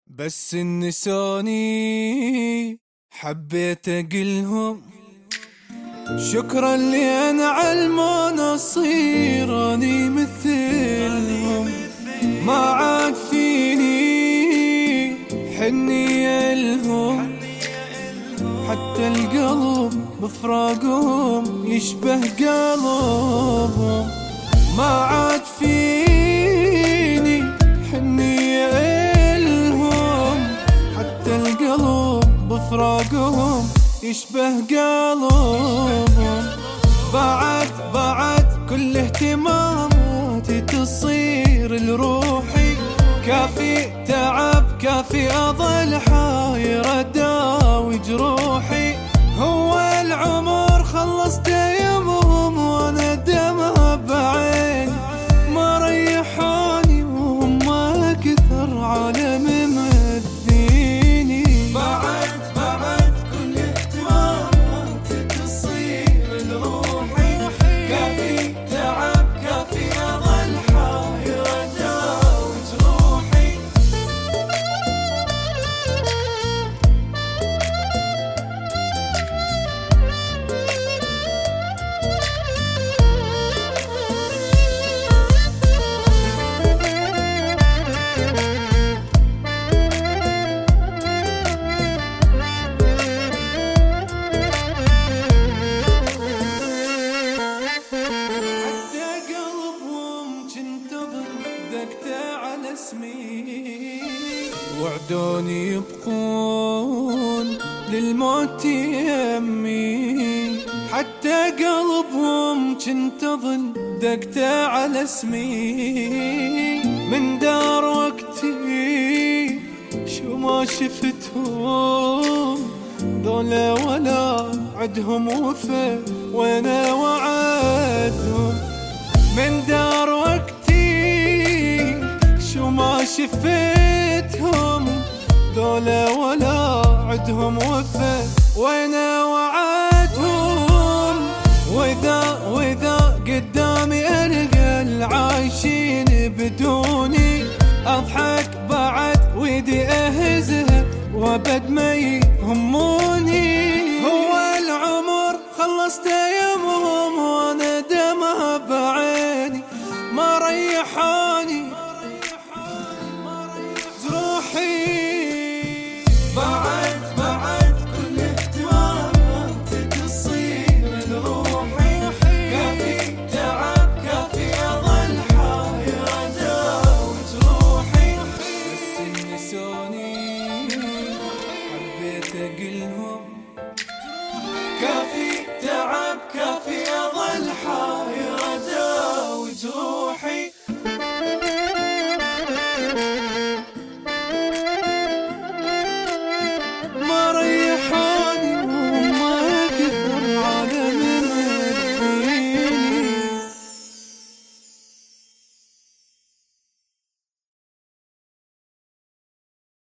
بس النساني حبيت اقلهم شكرا لأن علمونا صير اني مثلهم. ما عاد فيني حنية لهم، حتى القلب بفراقهم يشبه قلبهم. ما عاد فيني حنية لهم، حتى القلب بفراقهم يشبه قلبهم. بعد كل اهتماماتي تصير لروحي، كافي تعب كافي أظل حاير أداوي جروحي. هو العمر خلصت يمهم وانا دمها بعين، ما ريحاني وهم ما كثر عالم مذيني. بعد كل اهتماماتي تصير لروحي، كافي تعب كافي أظل حاير أداوي جروحي. على اسمي وعدوني يبقون للموت يمي، حتى قلبهم كنت اظن دقته على اسمي. من دار وقتي شو ما شفتهم ذولا ولا عدهم وفا وانا وعدهم. من دار وقتي شو ما شفتهم ذولا ولا عدهم وفا وانا وعدهم. واذا قدامي القى العايشين بدوني، اضحك بعد ويدي اهزها وابد